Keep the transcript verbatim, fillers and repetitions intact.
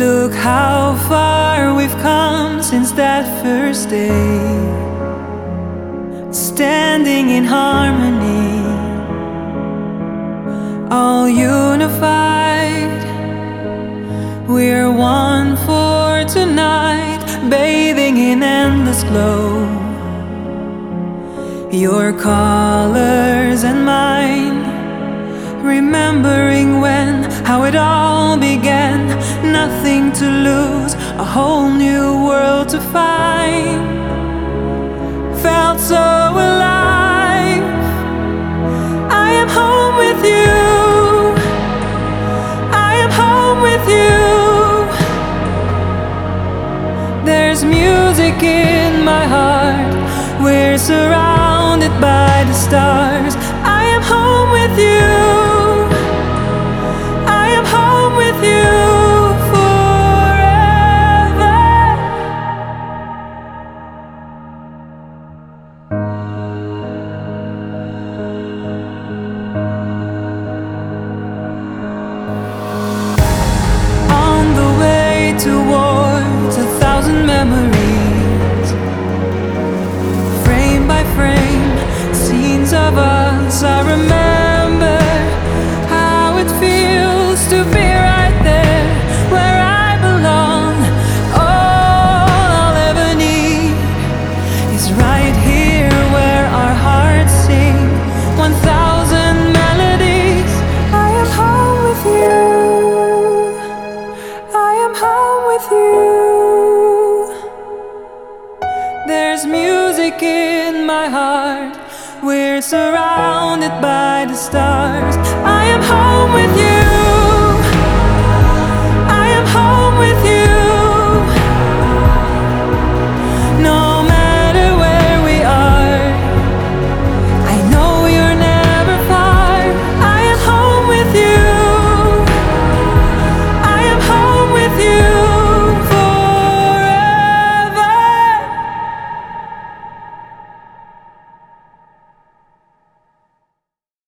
Look how far we've come since that first day, standing in harmony, all unified. We're one for tonight, bathing in endless glow. Your colors and mine, remembering when, how it all began. Nothing to lose, a whole new world to find. Felt so alive. I am home with you. I am home with you. There's music in my heart. We're surrounded by the stars. I am home with you. I am home with you forever. On the way towards a thousand memories, frame by frame, scenes of us. I remember how it feels to be right there where I belong. All I'll ever need is right here where our hearts sing one thousand melodies. I am home with you. I am home with you. There's music in my heart. We're surrounded by the stars. I am home with you.